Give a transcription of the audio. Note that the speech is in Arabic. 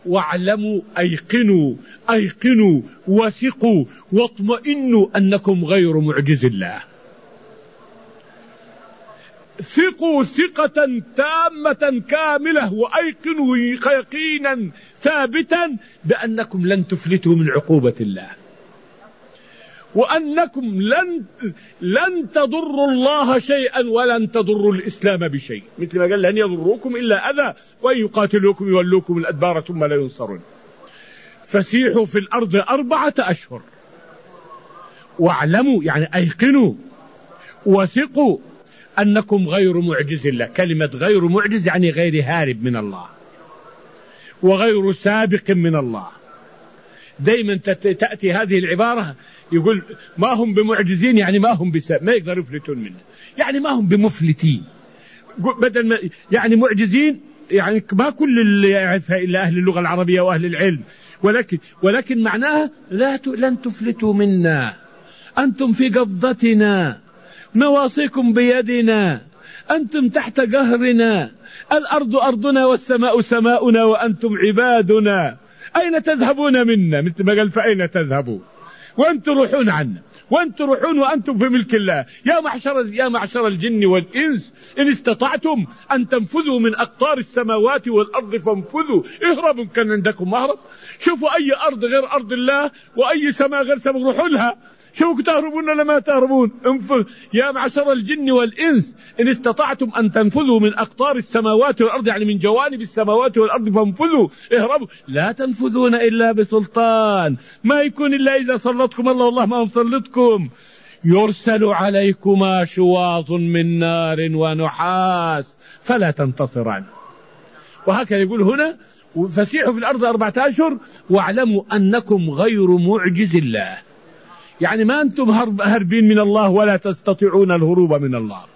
واعلموا أيقنوا وثقوا واطمئنوا أنكم غير معجز الله. ثقوا ثقة تامة كاملة وأيقنوا يقينا ثابتا بأنكم لن تفلتوا من عقوبة الله، وأنكم لن تضروا الله شيئا ولن تضروا الإسلام بشيء، مثل ما قال لن يضروكم إلا أذى وإن يقاتلوكم يولوكم الأدبار ثم لا ينصرون. فسيحوا في الأرض 4 أشهر واعلموا يعني أيقنوا وثقوا أنكم غير معجز الله. كلمة غير معجز يعني غير هارب من الله وغير سابق من الله. دايما تأتي هذه العبارة يقول ما هم بمعجزين، يعني ما هم ما يقدروا يفلتون منه، يعني ما هم بمفلتين. بدل ما يعني معجزين يعني ما كل اللي يعرفها إلا أهل اللغة العربية وأهل العلم، ولكن معناها لن تفلتوا منا، أنتم في قبضتنا، نواصيكم بيدنا، أنتم تحت قهرنا، الأرض أرضنا والسماء سماؤنا وأنتم عبادنا، أين تذهبون منا؟ مثل ما قال فأين تذهبون وأنتم تروحون عنا، وأنتم تروحون وأنتم في ملك الله. يا معشر الجن والإنس إن استطعتم أن تنفذوا من أقطار السماوات والأرض فانفذوا، اهربوا كان عندكم مهرب. شوفوا أي أرض غير أرض الله وأي سماء غير سماء روحوا لها، شوفوا تهربون ولا ما تهربون. يا معشر الجن والإنس إن استطعتم أن تنفذوا من أقطار السماوات والأرض، يعني من جوانب السماوات والأرض فانفذوا اهربوا، لا تنفذون إلا بسلطان، ما يكون إلا إذا سلطكم الله، والله ما مسلطكم. يرسل عليكما شواظ من نار ونحاس فلا تنتصران. وهكذا يقول هنا فسيحوا في الأرض 4 أشهر واعلموا أنكم غير معجز الله، يعني ما أنتم هربين من الله ولا تستطيعون الهروب من الله.